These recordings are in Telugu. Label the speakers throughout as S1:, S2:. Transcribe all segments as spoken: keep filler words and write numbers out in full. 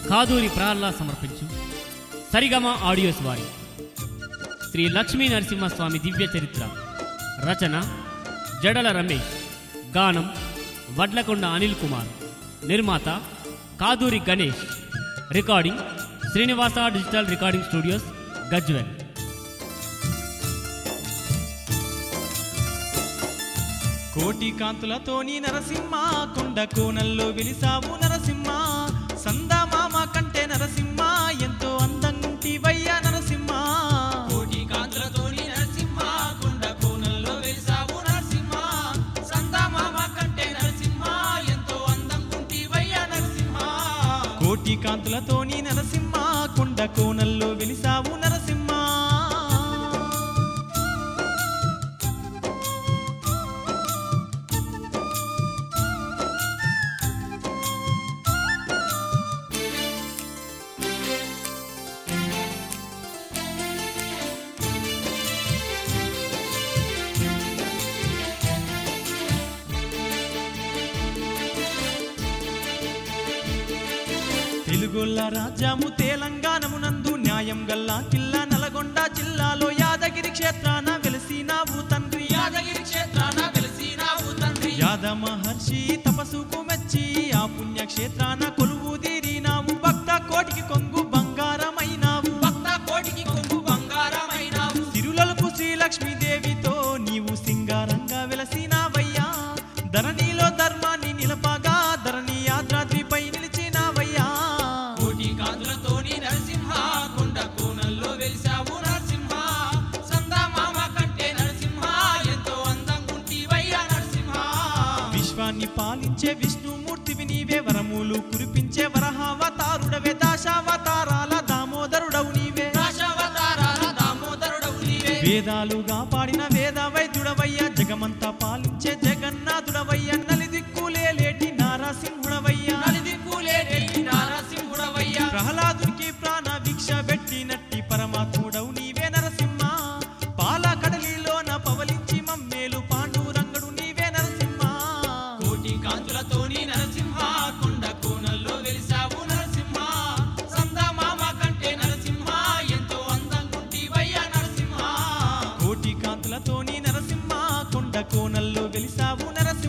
S1: కాదూరి ప్రహ్లాద్ సమర్పించు సరిగమ ఆడియోస్ వారి శ్రీ లక్ష్మీ నరసింహస్వామి దివ్య చరిత్ర. రచన జడల రమేష్. గానం వడ్లకొండ అనిల్ కుమార్. నిర్మాత Kaduri Ganesh. Recording Srinivasa digital recording studios, Gajwel.
S2: కోటి కాంతులతోని నరసింహ, కొండ కోనల్లో వెలిసావు నరసింహ. సందమామ కంటే నరసింహ, ఎంతో అందంగుంటివయ్యా నరసింహ.
S3: కోటి కాంతులతోని నరసింహ, కొండ కోనల్లో వెలిసావు నరసింహ. సందమామ కంటే నరసింహ, ఎంతో అందంగుంటివయ్యా నరసింహ.
S2: కోటి కాంతులతోని నరసింహ, కొండ కోనల్లో వెలిసావు నరసింహ. తెలుగొల్ల రాజ్యము తెలంగాణమునందు న్యాయం గల్లా కిల్లా నల్గొండ జిల్లాలో యాదగిరి క్షేత్రాన వెలిసినావు తండ్రి.
S3: యాదగిరి క్షేత్రాన వెలిసినావు తండ్రి.
S2: యాద మహర్షి తపస్సుకు మెచ్చి ఆ పుణ్యక్షేత్రాన కొలువు తీరినావు. భక్త కోటికి కొంగు బంగారమైనావు.
S3: భక్త కోటికి కొంగు బంగారమైనావు.
S2: తిరులలకు శ్రీలక్ష్మీదేవితో నీవు సింగారంగా వెలసినావయ్యా. ధరణిలో ధర్మాన్ని నిలపగా ధరణి యాద్రాద్రిపై నిలిచినావయ్యా.
S3: కోటి కాంతులతోని నరసింహ, కొండ కోనల్లో వెలిసావు నరసింహ. సందమామ కంటే నరసింహ, ఎంతో అందంగుంటివయ్యా నరసింహ.
S2: విశ్వాన్ని పాలించే విష్ణుమూర్తివి నీవే. వరములు కురిపించే వరహావతారుడవే. దాశావతారాల దామోదరుడవు నీవే.
S3: దశావతారాల దామోదరుడవు నీవే.
S2: వేదాలుగా పాడిన వేద వైద్యుడవయ్యా. జగమంతా పాలించే జగన్నాథుడవయ్యా. నలిదిక్కులే లేటి నారసింహుడవయ్యా.
S3: నలిదిక్కులేటి నారసింహుడవయ్యా.
S2: ప్రహ్లాదునికి ప్రాణ భిక్ష పెట్టినట్టి పరమాత్ముడవు నీవే నరసింహ. పాల కడలిలోన పవలించి మమ్మేలు పాండురంగడు నీవే నరసింహ.
S3: కోటి కాంతులతోని నరసింహ, కొండ కోనల్లో వెలిసావు నరసింహ. సందమామ కంటే నరసింహ, ఎంతో అందంగుంటివయ్యా నరసింహ.
S2: కోటి కాంతులతోని నరసింహ, కొండ కోనల్లో వెలిసావు నరసింహ.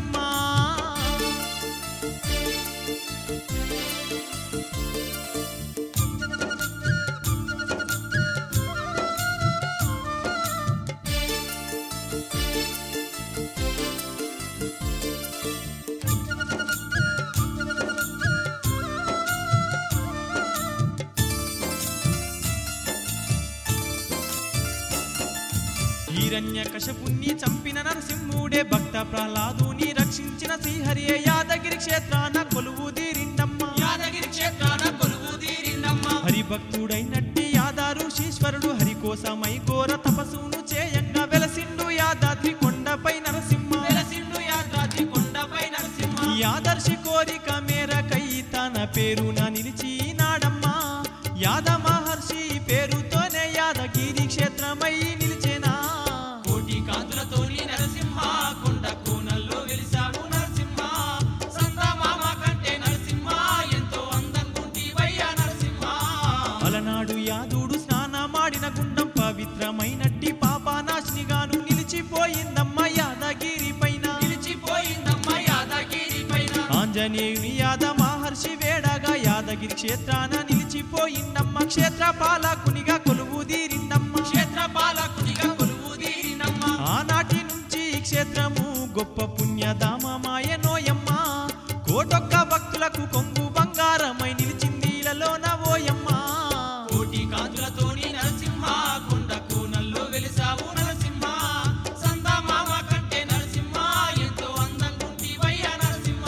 S2: హిరణ్యకశపుణ్ణి చంపిన నరసింహుడే. భక్త ప్రహ్లాదుని రక్షించిన శ్రీహరియే. యాదగిరి క్షేత్రాన కొలువు తీరిండమ్మ.
S3: యాదగిరి క్షేత్రాన కొలువు తీరిండమ్మ.
S2: హరిభక్తుడైనట్టి యాదారు శీశ్వరుడు హరి కోసమై ఘోర తపస్సును చేయంగా వెలసిండు యాదాద్రి కొండపై నరసింహ.
S3: వెలసిండు యాదాద్రి కొండపై నరసింహ.
S2: యాదర్శి కోరిక మేరకై తన పేరున నిలిచినాడమ్మా. యాద మహర్షి పేరుతోనే యాదగిరి క్షేత్రమై నిలిచెనా.
S3: కోటి కాంతులతోని నరసింహ, కొండ కోనల్లో వెలిసావు నరసింహ. సందమామ కంటే నరసింహ, ఎంతో అందంగుంటివయ్యా నరసింహ.
S2: అలనాడు యాదుడు స్నానమాడిన గుండం పవిత్రమైనట్టి పాపనాశినిగాను నిలిచిపోయిందమ్మ యాదగిరి పైన.
S3: నిలిచిపోయిందమ్మ యాదగిరి పైన.
S2: ఆంజనేయుని యాద మహర్షి వేడగా యాదగిరి క్షేత్రాన నిలిచిపోయిందమ్మ. క్షేత్ర పాలకునిగా కొలువు తీరిందమ్మ.
S3: క్షేత్రపాలకునిగా కొలువు తీరినమ్మ.
S2: ఆనాటి నుంచి ఈ క్షేత్రము గొప్ప పుణ్యధామమాయనోయమ్మ. కోటొక్క భక్తులకు కొంగు బంగారమై నిలిచింది ఇలలోన ఓయమ్మ.
S3: కోటి కాంతులతోని నరసింహ, కొండ కోనల్లో వెలిసావు నరసింహ. సందమామ కంటే నరసింహ, ఎంతో అందంగుంటివయ్యా నరసింహ.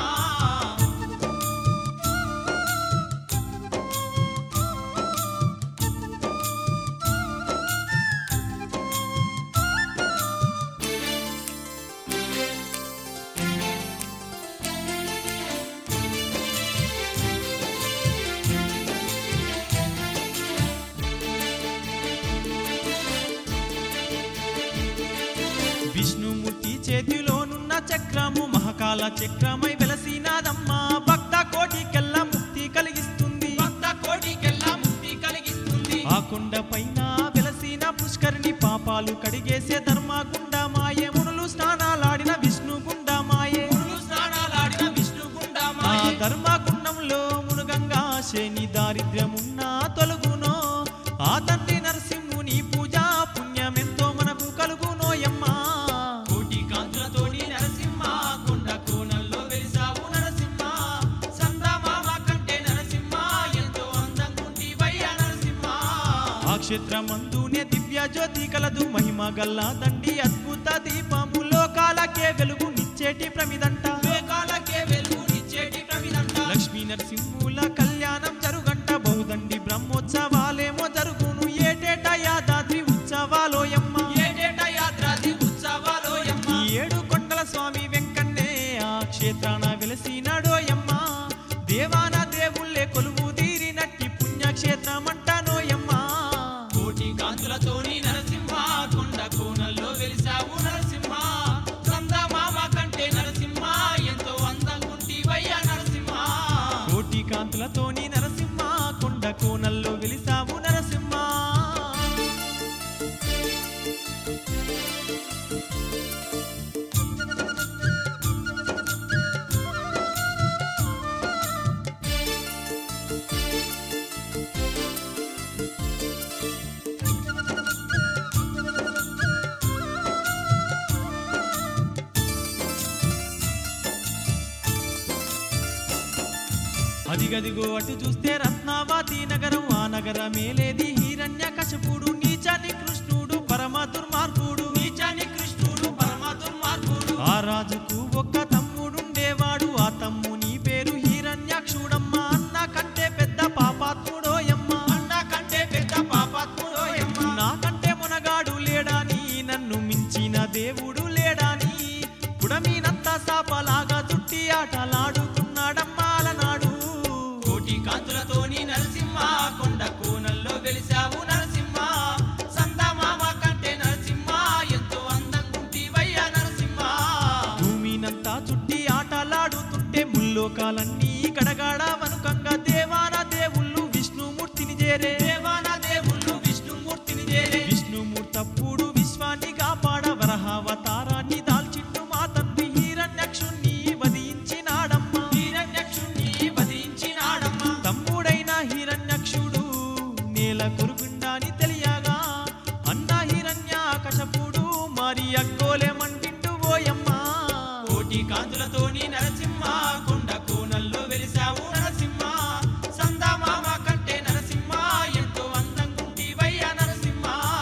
S2: విష్ణుమూర్తి చేతిలోనున్న చక్రము మహాకాల చక్రమై వెలసినాదమ్మా. భక్త కోటికెల్ల ముక్తి కలిగిస్తుంది.
S3: భక్త
S2: కొండపైన వెలసిన పుష్కరిణి పాపాలు కడిగేసే ధర్మగుండమాయే మునులు స్నానాలాడిన విష్ణుగుండమాయే
S3: మునులు స్నానాలాడిన విష్ణుగుండమాయే
S2: ఆ ధర్మగుండంలో మునుగంగా శని దారిద్ర్యమున్నా తొలగునో ఆ తండ్రి నరసింహుని పూజ పుణ్యమెంతో మనకు కలుగునోయమ్మా
S3: కోటి కాంతులతోని నరసింహ కొండ కోనల్లో వెలిసావు నరసింహ సందమామ కంటే నరసింహ ఎంతో అందంగుంటివయ్యా నరసింహ
S2: ఆ క్షేత్రమందునే దివ్య జ్యోతి కలదు మహిమ గల్లా దండి అద్భుత దీపము లోకాలకే వెలుగు నిచ్చేటి ప్రమిదంట
S3: వేకాలకే వెలుగునిచ్చేటి ప్రమిదంట
S2: లక్ష్మీ నరసింహుల కళ్యాణం జరుగంట బహుదండి బ్రహ్మోత్సవాలేమో జరుగును ఏటేటా యాదాద్రి ఉత్సవాలోయమ్మ
S3: ఏటేట యాత్రాది ఉత్సవాలోయమ్మ
S2: ఈ ఏడు కొండల స్వామి వెంకన్నే ఆ క్షేత్రాన వెలసినాడోయమ్మ దేవాన దేవుళ్ళే కొలువు తీరినట్టి పుణ్యక్షేత్రమంటానోయమ్మ
S3: కోటి కాంతులతోని నరసింహ కొండ కోనల్లో వెలిసావు నరసింహ సందమామ కంటే నరసింహ ఎంతో అందంగుంటివయ్యా నరసింహ
S2: కోటి కాంతులతోని నరసింహ కొండ కోనల్లో వెలిసావు నరసింహ అదిగదిగో అటు చూస్తే రత్నావతి నగరం ఆ నగరమేలేది హిరణ్య కశపుడు నీచాని కృష్ణుడు పరమ దుర్మార్గుడు
S3: నీచాని కృష్ణుడు పరమ దుర్మార్గుడు
S2: ఆ రాజుకు ఒక్క తమ్ముడుండేవాడు ఆ తమ్ముని పేరు హిరణ్యాక్షుడమ్మ అన్న కంటే పెద్ద పాపాత్ముడోయమ్మ
S3: అన్న కంటే పెద్ద పాపాత్ముడోయమ్మ
S2: నాకంటే మునగాడు లేడాని నన్ను మించిన దేవుడు లేడాని పుడమీనంతా సాపలాగా చుట్టి ఆటలాడుతున్నాడమ్మా అలనాడు
S3: కోటి కాంతులతోని నరసింహ కొండ కోనల్లో వెలిసావు నరసింహ సందమామ కంటే నరసింహ ఎంతో అందంగుంటివయ్యా నరసింహ
S2: భూమినంతా చుట్టి ఆటలాడుతుంటే ముల్లోకాలన్నీ గడగాడ వనుకంగా దేవాన దేవుళ్ళు విష్ణుమూర్తిని చేరే
S3: దేవాన దేవుళ్ళు విష్ణుమూర్తిని చేరే
S2: విష్ణుమూర్తప్పుడు విశ్వాన్ని కాపాడ వరహావతారాన్ని దాల్చిండు మా తండ్రి హిరణ్యక్షుణ్ణి వధించినాడమ్మా
S3: హిరణ్యక్షుణ్ణి వధించినాడమ్మ
S2: తమ్ముడైన హిరణ్యక్షుడు నేల కొరుగుండాని తెలియగా అన్న హిరణ్య కశపుడు మరి అగ్గోలే మండిండు ఓయమ్మా
S3: కోటి కాంతులతోని నరసింహ కొండ కోనల్లో వెలిసావు నరసింహ సందమామ కంటే నరసింహ ఎంతో అందంగుంటివయ్యా నరసింహ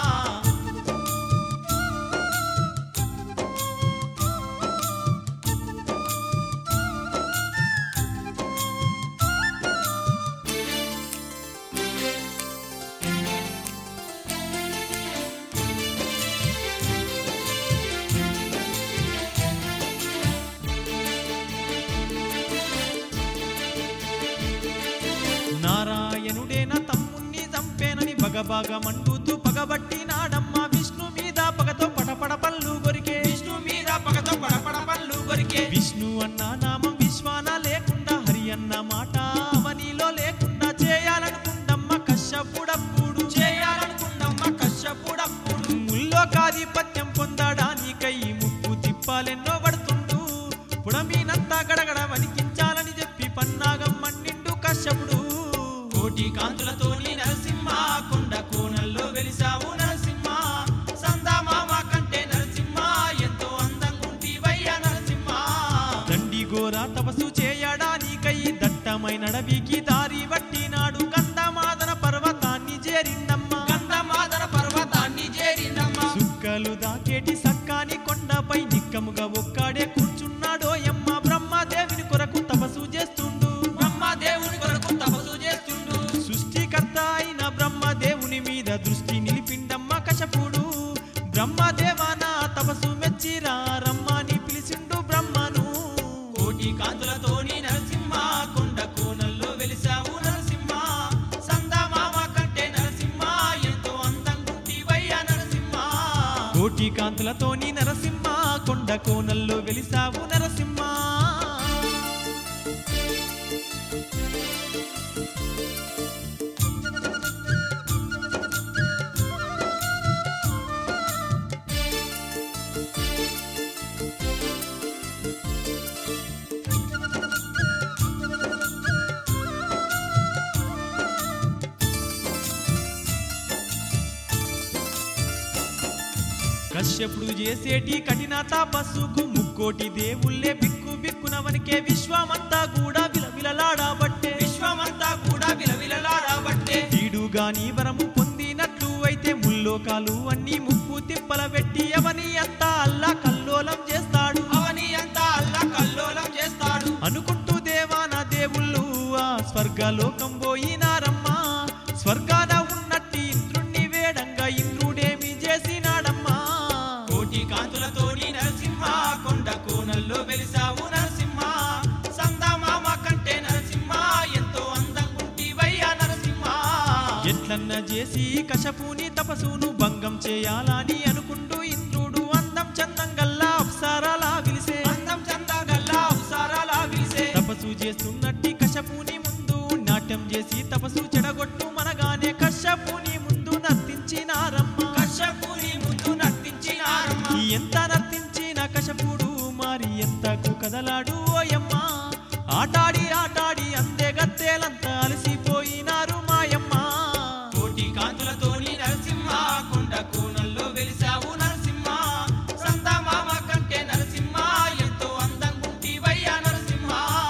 S2: నారాయణుడేన తమ్ముణ్ణి చంపేనని బగబాగ మండుతూ పగబట్టినాడమ్మ విష్ణు మీద పగతో పటపడ పళ్ళు గొరికే
S3: విష్ణు మీద పగతో పడపడ పళ్ళు కొరికే
S2: విష్ణు అన్న నామం విశ్వాన లేకుండా హరి అన్న మాట అవనిలో లేకుండా చేయాలనుకుందమ్మ కశ్యపుడప్పుడు
S3: చేయాలనుకుందమ్మ కశ్యపుడప్పుడు
S2: ముల్లోకాధిపత్యం పొందడానికై ముప్పు తిప్పాలెన్నో పడుతుండు పుడమీనంతా గడగడ వణికించాలని చెప్పి పన్నాగం మండిండు కశ్యపుడు
S3: కోటి కాంతులతోని నరసింహ కొండ కోనల్లో వెలిసావు నరసింహ సందమామ కంటే నరసింహ ఎంతో అందంగుంటివయ్యా నరసింహ
S2: దండి ఘోర తపస్సు చేయడానికై దట్టమైన అడవికి దారి పట్టినాడు గంధమాదన పర్వతాన్ని చేరిందమ్మ
S3: గంధమాదన పర్వతాన్ని చేరిందమ్మ
S2: సుక్కలు దాకేటి సక్కాని కొండపై నిక్కముగా ఒక్కడే కూర్చున్నాడోయమ్మ బ్రహ్మదేవుని కొరకు తపస్సు చేస్తుండు
S3: బ్రహ్మదేవుని కొరకు తపస్సు చేస్తుండు
S2: సృష్టికర్త అయిన బ్రహ్మదేవుని మీద దృష్టి నిలిపిండమ్మ కశపుడు బ్రహ్మదేవాన తపస్సు మెచ్చిరా రమ్మని పిలిచిండు బ్రహ్మను
S3: కోటి కాంతులతోని నరసింహ కొండ కోనల్లో వెలిసావు నరసింహ సందమామ కంటే నరసింహ ఎంతో అందంగుంటివయ్యా నరసింహ
S2: కోటి కాంతులతోని నరసింహ కొండ కోనల్లో వెలిసావు నరసింహ కశ్యపుడు చేసేటి కఠిన తపస్సుకు ముక్కోటి దేవుళ్ళే బిక్కు బిక్కున వనికే విశ్వమంతా కూడా విలవిలలాడబట్టే
S3: విశ్వమంతా కూడా విలవిలలాడబట్టే
S2: వీడుగాని వరము పొందినట్లు అయితే ముల్లోకాలు అన్ని ముప్పు తిప్పల పెట్టి అవని అంతా అల్లా కల్లోలం చేస్తాడు
S3: అవని అంతా అల్లా కల్లోలం చేస్తాడు
S2: అనుకుంటూ దేవాన దేవుళ్ళు ఆ స్వర్గలోకం పోయినారమ్మా స్వర్గాన ఉన్నట్టి ఇంద్రుణ్ణి వేడంగా ఇంద్రుడేమి చేసినాడమ్మా
S3: కోటి కాంతులతోని నరసింహ కొండ కోనల్లో వెలిసావు నరసింహ సందమామ కంటే నరసింహ ఎంతో అందంగుంటివయ్యా నరసింహ
S2: ఎట్లన్న చేసి కశపుని తపసును భంగం చేయాలని అనుకుంటూ ఇంద్రుడు అందం చందంగల్లా అప్సరాలా విలిసే
S3: అందం చందగల్లా అవసరాలా విలిసే
S2: తపస్సు చేస్తున్నట్టి కశపుని ముందు నాట్యం చేసి తపస్సు చెడగొట్టు మనగానే కశ్యపుని ముందు నర్తించినారమ్మ
S3: కశ్యపుని ముందు నర్తించినారమ్మ
S2: ఎంత నర్తించిన కశపుడు మరి ఎంతకు కదలాడు ఓయమ్మ ఆటాడి ఆటాడి అందే గత్తేలంతా అలసిపోయినారు మాయమ్మ
S3: కోటి కాంతులతోని నరసింహ కొండ కోనల్లో వెలిసావు నరసింహ సందమామ కంటే నరసింహ ఎంతో అందంగుంటివయ్యా నరసింహ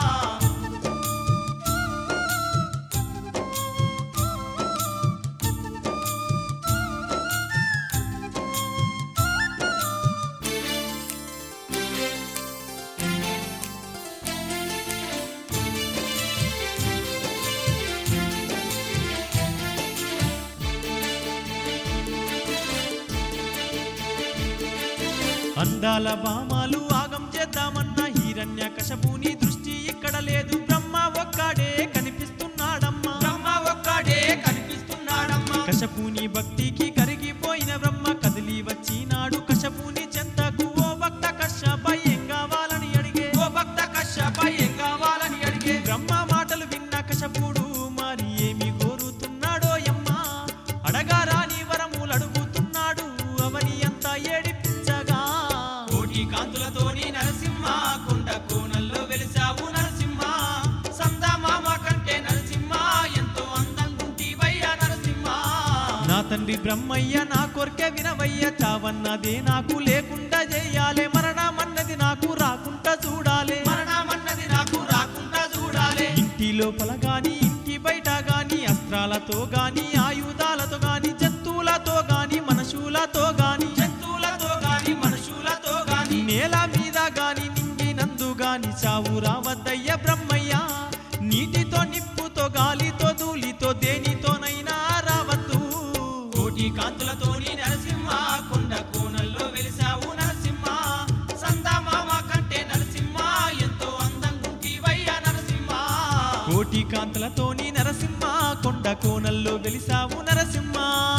S2: అందాల బామాలు ఆగం చేద్దామన్న హిరణ్య కశపుని దృష్టి ఇక్కడ లేదు బ్రహ్మ ఒక్కడే కనిపిస్తున్నాడమ్మా
S3: బ్రహ్మ ఒక్కడే కనిపిస్తున్నాడమ్మా
S2: కశపుని భక్తికి కరిగిపోయిన బ్రహ్మ కదిలి వచ్చినాడు కశపుని చెంతకు ఓ భక్త కశ్యప ఏం కావాలని అడిగే
S3: ఓ భక్త కశ్యప ఏం కావాలని అడిగే
S2: బ్రహ్మ మాటలు విన్న కశపుడు మరి ఏమి కోరుతున్నాడో యమ్మా అడగారాని వరములు అడుగుతున్నాడు అవని అంతా ఏడిపించగా
S3: కోటి కాంతులతోని నరసింహ కొండ కోనల్లో వెలిసావు నరసింహ సందమామ కంటే నరసింహ ఎంతో అందంగుంటివయ్యా నరసింహ
S2: నా తండ్రి బ్రహ్మయ్య నా కోర్కె వినవయ్య చావన్నదే నాకు లేకుండా చెయ్యాలే మరణమన్నది నాకు రాకుండా చూడాలే
S3: మరణమన్నది నాకు రాకుండా చూడాలి
S2: ఇంటి లోపల గాని ఇంటి బయట గాని అస్త్రాలతో గాని ఆయుధాలతో గాని జంతువులతో గాని మనుషులతో గాని
S3: జంతువులతో గాని మనుషులతో గాని
S2: నేల మీద గాని నింగినందు గాని చావు రావద్దయ్య బ్రహ్మయ్య నీటితో నిప్పుతో గాలితో ధూళితో దేనితోనైనా రావద్దు
S3: కోటి కాంతులతోని నరసింహ కొండ కోనల్లో వెలిసావు నరసింహ సందమామ కంటే నరసింహ ఎంతో అందంగుంటివయ్యా నరసింహ
S2: కోటి కాంతలతోని నరసింహ కొండ కోనల్లో వెలిసావు నరసింహ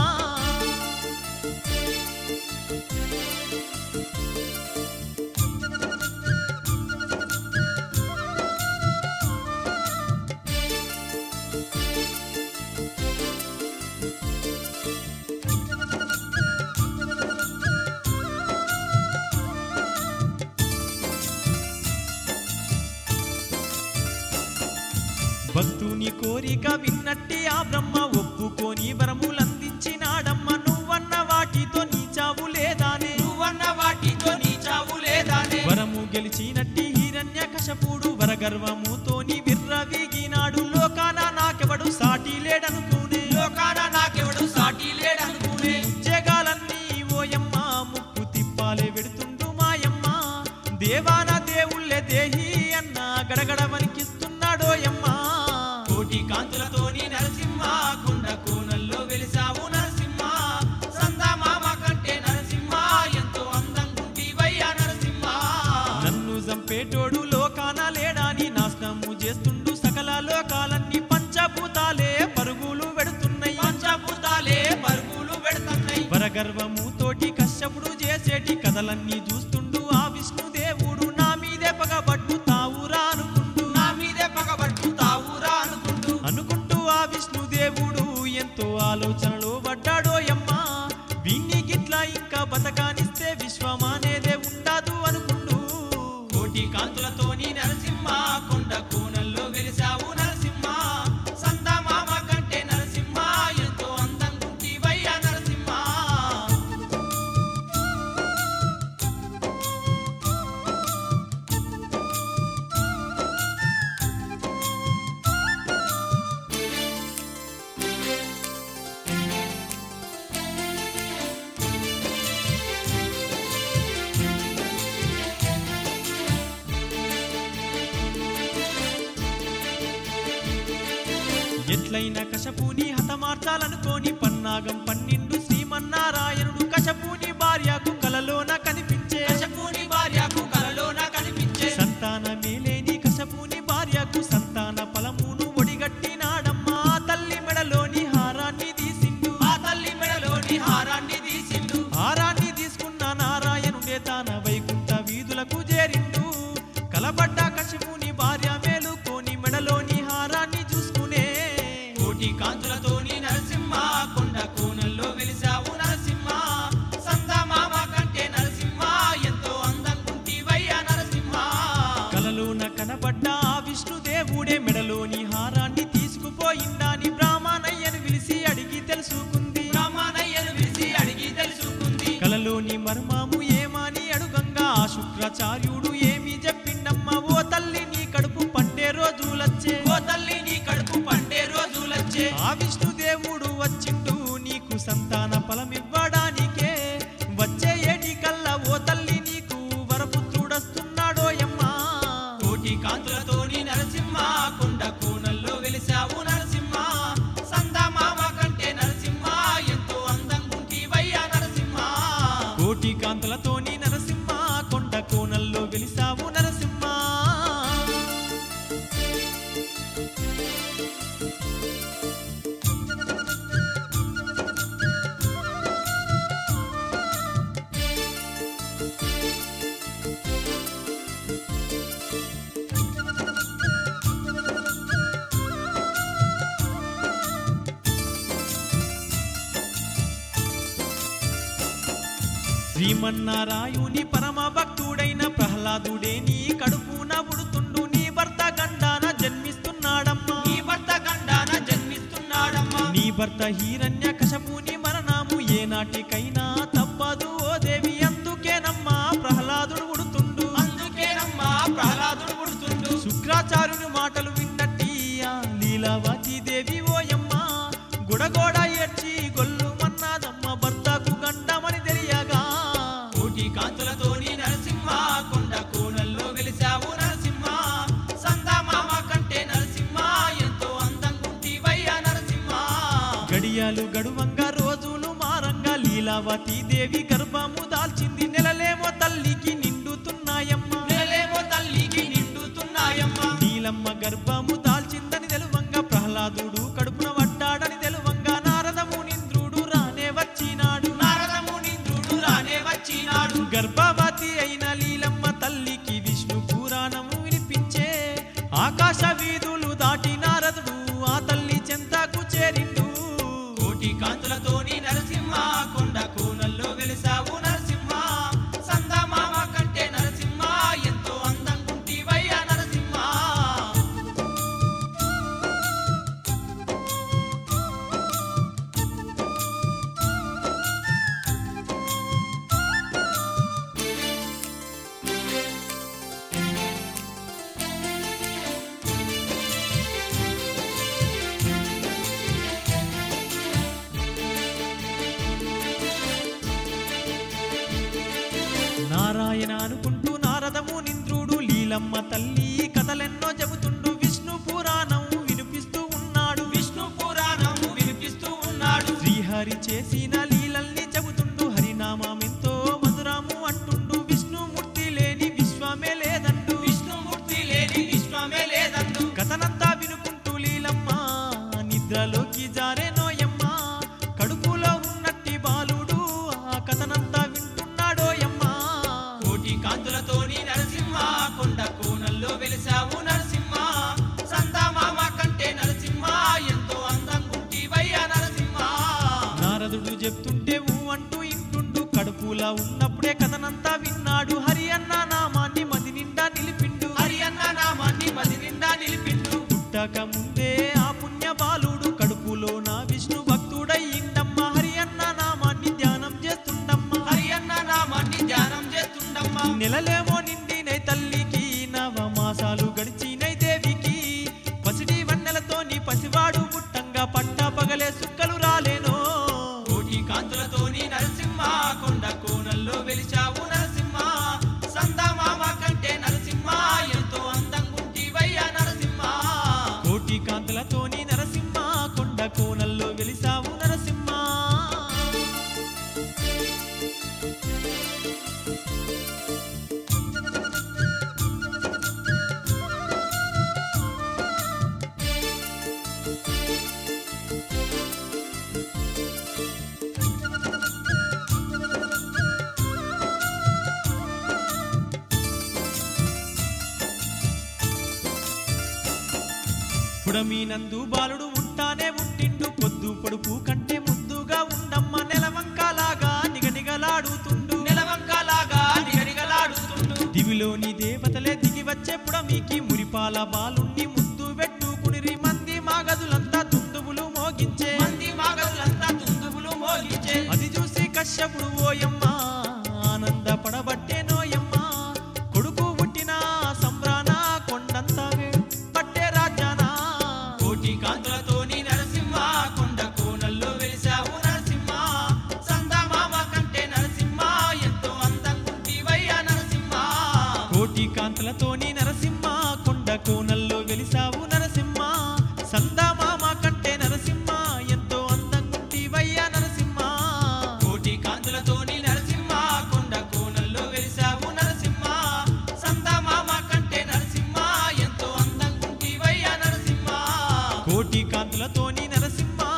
S2: భక్తుని కోరిక విన్నట్టి ఆ బ్రహ్మ ఒప్పుకొని వరములందించినాడమ్మ నువ్వన్న వాటితో నీ చావు లేదానే
S3: నువ్వన్న వాటితో నీ చావు లేదానే
S2: వరము గెలిచినట్టి హిరణ్య కశపుడు వరగర్వముతోని విర్రవీగినాడు లోకాన నాకెవడు సాటి లేడనుకునే
S3: లోకాన నాకెవడు సాటి లేడనుకునే
S2: జగాలన్నీ ఓయమ్మ ముప్పు తిప్పాలే వెడుతుండు మాయమ్మ దేవాన దేవుళ్ళే దేహి అన్న గడగడ వణికిస్తున్నాడోయమ్మ
S3: కోటి కాంతులతోని నరసింహ కొండ కోనల్లో వెలిసావు నరసింహ సందమామ కంటే నరసింహ ఎంతో అందంగుంటివయ్యా నరసింహ
S2: నన్ను చంపేటోడు లోకాన లేడాని నాశనము చేస్తుండు సకల లోకాలన్నీ పంచభూతాలే పరుగులు పెడుతున్నాయి
S3: పంచభూతాలే పరుగులు పెడుతున్నాయి
S2: వరగర్వము తోటి కశ్యపుడు చేసేటి కథలన్నీ చూస్తుండు ఆ విష్ణుదేవుడు నా మీదే పగబట్టు తావురా అనుకుంటూ
S3: నా మీదే పగబట్టు తావురా అనుకుంటూ
S2: అనుకుంటూ ఆ విష్ణుదేవుడు ఎంతో ఆలోచనలో పడ్డాడోయమ్మా వీణ్ణి గిట్లా ఇంకా బతకానిస్తే విశ్వమానేదే ఉండదు అనుకుంటూ
S3: కోటి కాంతులతోని నరసింహ కొండ కోనల్లో వెలిసావు నరసింహ సందమామ కంటే నరసింహ ఎంతో అందంగుంటివయ్యా నరసింహ
S2: ఎట్లయిన కశపుని హతమార్చాలనుకోని పన్నాగం పన్నిండు శ్రీమన్నారాయణుడు కశపుని భార్యకు కలలోన కనిపించే
S3: కశపుని భార్యకు కలలోన కనిపించే
S2: సంతానమే లేని కశపుని భార్యకు సంతాన ఫలమును ఒడిగట్టినాడమ్మా తల్లి మెడలోని హారాన్ని తీసిండు
S3: ఆ తల్లి మెడలోని హారాన్ని తీసిండు
S2: హారాన్ని తీసుకున్న నారాయణుడే తాన వైకుంఠ వీధులకు చేరిండు కలబడ్డ కశపుని భార్య మేలుకోని మెడలోని హారాన్ని చూసుకునే
S3: కోటి కాంతులతోని నరసింహ కొండ కోనల్లో వెలిసావు నరసింహ సందమామ కంటే నరసింహ ఎంతో అందంగుంటివయ్యా నరసింహ
S2: కలలోన కనబడ్డ ఆ విష్ణుదేవుడే మెడలోని హారాన్ని తీసుకుపోయిండాని బ్రాహ్మణయ్యను పిలిచి అడిగి తెలుసుకుంది
S3: బ్రహ్మణయ్యను పిలిచి అడిగి తెలుసుకుంది
S2: కలలోని మర్మము ఏమని అడుగంగా ఆ శుక్రాచార్యుడు ఏమి చెప్పిండమ్మా ఓ తల్లి నీ కడుపు పండే రోజులచ్చే
S3: ఓ తల్లి నీ కడుపు పండే రోజులచ్చే
S2: ఆ విష్ణుదేవుడు వచ్చిండు నీకు సంతాన ఫలమివ్వడానికే వచ్చే ఏటి కల్లా ఓ తల్లి నీకు వరపుత్రుడస్తున్నాడోయమ్మా
S3: కోటి కాంతులతోని నరసింహ కొండ కోనల్లో వెలిసావు నరసింహ సందమామ కంటే నరసింహ ఎంతో అందంగుంటివయ్యా నరసింహ
S2: కోటి కాంతలతోని నరసింహ కొండ కోనల్లో వెలిసావు నరసింహ శ్రీమన్నారాయుని పరమ భక్తుడైన ప్రహ్లాదుడే నీ కడుపున పుడుతుండు నీ భర్త గండాన జన్మిస్తున్నాడమ్మా
S3: నీ భర్త గండాన జన్మిస్తున్నాడమ్మా
S2: నీ భర్త హిరణ్య కశపుని మరణము ఏనాటికైనా తప్పదు ఓ దేవి అందుకేనమ్మా ప్రహ్లాదుడు పుడుతుండు
S3: అందుకేనమ్మా ప్రహ్లాదుడు పుడుతుండు
S2: శుక్రాచార్యుని మాటలు విన్నట్టి ఆ లీలావతి దేవి ఓయమ్మా గుడగోడ ఏడ్చి గొల్లు మన్నాదమ్మ భర్తకు గండమని తెలియగా
S3: కోటి కాంతులతోని నరసింహ కొండ కోనల్లో వెలిసావు నరసింహ సందమామ కంటే నరసింహ ఎంతో అందంగుంటివయ్యా నరసింహ
S2: గడియాలు గడువంగా రోజులు మారంగా లీలావతి దేవి గర్భము దాల్చింది నెలలేమో తల్లికి నిండుతున్నాయమ్మా
S3: నెలలేమో తల్లికి నిండుతున్నాయమ్మా
S2: నీలమ్మ గర్భము దాల్చిందని తెలువంగా ప్రహ్లాదుడు కడుపున పడ్డాడని తెలువంగా నారదము నింద్రుడు రానే వచ్చినాడు
S3: నారదము నింద్రుడు రానే వచ్చినాడు
S2: గర్భవతి అయిన లీలమ్మ తల్లికి విష్ణు పురాణము వినిపించే ఆకాశ వీధులు దాటి నారదుడు ఆ తల్లి చెంతకు చేరిండు
S3: కోటి కాంతులతోని నరసింహ కొండ కోనల్లో వెలిసావు నరసింహ సందమామ కంటే నరసింహ ఎంతో అందంగుంటివయ్యా నరసింహ
S2: నారాయణ అనుకుంటూ నారదము నింద్రుడు లీలమ్మ తల్లి కథలెన్నో చెబుతుండు విష్ణు పురాణం వినిపిస్తూ ఉన్నాడు
S3: విష్ణు పురాణం వినిపిస్తూ ఉన్నాడు
S2: శ్రీహరి చేసిన లీలల్ని చెబుతుండు హరినామమెంతో మధురాము అంటుండు విష్ణుమూర్తి లేని విశ్వమే లేదంటూ
S3: విష్ణుమూర్తి లేని విశ్వమే లేదంటూ
S2: కథనంతా వినుకుంటూ లీలమ్మ నిద్రలోకి జారేనోయమ్మా కడుపులో ఉన్నట్టి బాలుడు ఆ కథనంతా వింటున్నాడోయమ్మా
S3: కోటి కాంతులతోని నరసింహ కొండ కోనల్లో వెలిసావు నరసింహ సందమామ కంటే నరసింహ ఎంతో అందంగుంటివయ్యా నరసింహ
S2: నారదుడు చెప్తుంటే ఊ అంటూ ఇంటుండు కడుపులా ఉన్నప్పుడే కథనంతా విన్నాడు హరి అన్న నామాన్ని మది నిండా నిలిపిండు
S3: హరి అన్న నామాన్ని మది నిండా నిలిపిండు
S2: పుట్టక ముందే ఆ పుణ్య బాలుడు కడుపులో నా విష్ణు భక్తుడయ్యిండమ్మా హరి అన్న నామాన్ని ధ్యానం చేస్తుండమ్మా
S3: హరి అన్న నామాన్ని ధ్యానం చేస్తుండమ్మా
S2: నెలలేమో నిండినై తల్లికి నవమాసాలు గడిచినై దేవికి పసిడి వన్నెలతోని పసివాడు పుట్టంగా పట్ట పగలే సుక్కలు రాలేనో
S3: కోటి కాంతులతోని నరసింహ కొండ కోనల్లో వెలిచావు నరసింహ సందమామ కంటే నరసింహ ఎంతో అందంగుంటివయ్యా నరసింహ
S2: కోటి కాంతులతోని నరసింహ పుడమీనందు బాలుడు ఉంటానే ఉంటిండు పొద్దు పొడుపు కంటే ముద్దుగా ఉండమ్మ నెలవంకలాగా నిగనిగలాడుతుండు
S3: నెలవంకలాగా నిగనిగలాడుతుండు
S2: దివిలోని దేవతలే దిగి వచ్చే పుడమికి మురిపాల బాలుణ్ణి ముద్దు పెట్టుకునిరి మంది మాగదులంతా తుందువులు మోగించే
S3: మంది మాగదులంతా తుందువులు మోగించే
S2: అది చూసి కశ్యపుడు ఓయమ్మ ఆనందపడబట్టే నోయమ్మ కొడుకు పుట్టిన సంబ్రాన కొండంత వేడు పట్టే రాజ్యాన
S3: కోటి కాంతులతోని నరసింహ కొండ కోనల్లో వెలిసావు నరసింహ సందమామ కంటే నరసింహ ఎంతో అందంగుంటివయ్యా నరసింహ
S2: కోటి కాంతులతోని నరసింహ కొండ కోనల్లో వెలిసావు నరసింహ సందమామ కంటే నరసింహ ఎంతో అందంగుంటివయ్యా నరసింహ
S3: కోటి కాంతులతోని నరసింహ కొండ కోనల్లో వెలిసావు నరసింహ సందమామ కంటే నరసింహ ఎంతో అందంగుంటివయ్యా నరసింహ
S2: కోటి కాంతులతోని నరసింహ